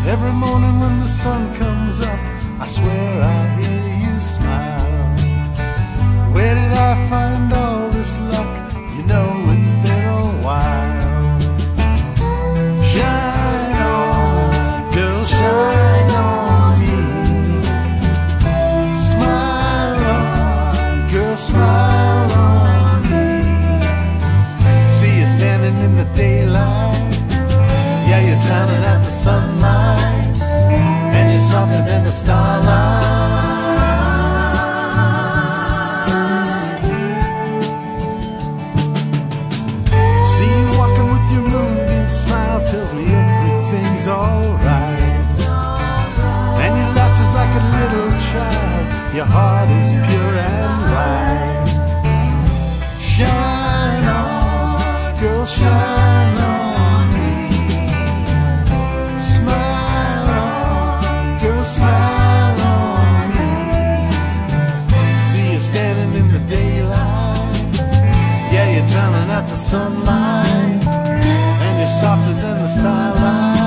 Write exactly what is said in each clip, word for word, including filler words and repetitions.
Every morning when the sun comes up, I swear I hear you smile. Where did I find all this luck? You know it's been a while. Shine on, girl, shine on me. Smile on, girl, smile on me. See you standing in the daylight. Yeah, you're drowning out the sunlight, and you're softer than the starlight. See you walking with your moonbeam smile, tells me everything's alright. And your laughter's like a little child, your heart is pure and right. Shine on, girl, shine on. Smile on me. See you standing in the daylight. Yeah, you're drowning out the sunlight, and you're softer than the starlight.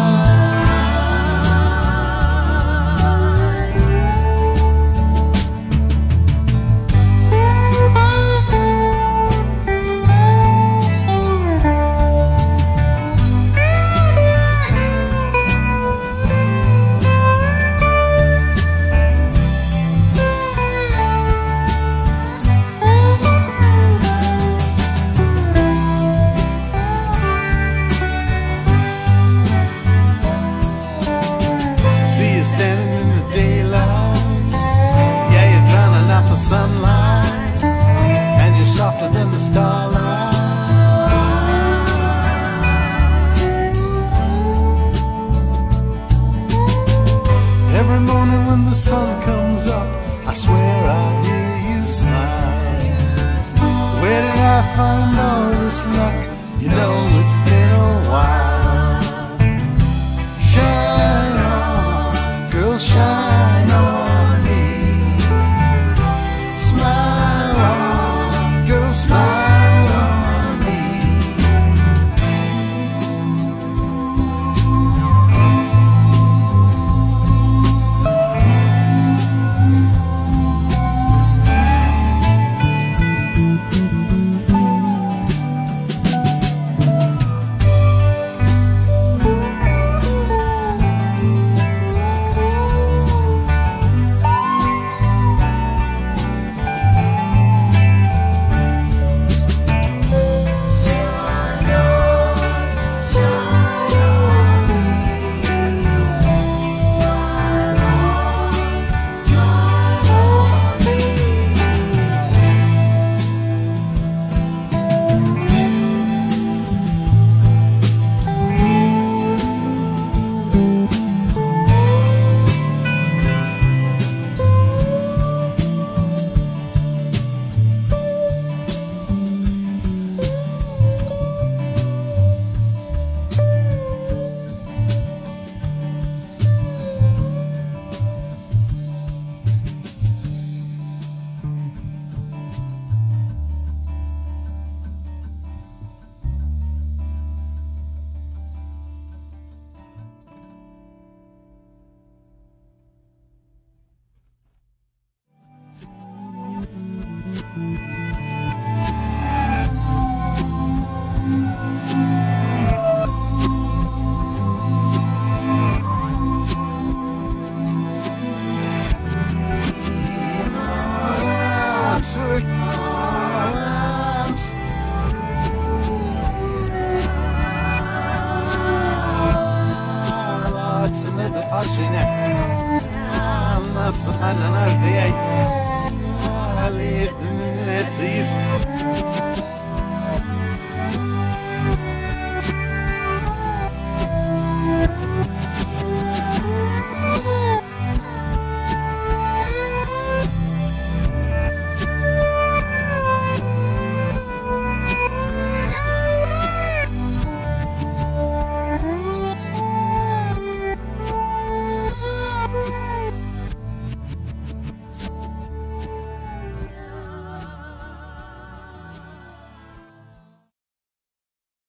Sunlight, and you're softer than the starlight. Every morning when the sun comes up, I swear I hear you smile. Where did I find all this luck? You know it's been a while. Shine on, girl, shine on. Smile on me. Nasıl anlar diye, Ali, ne siz?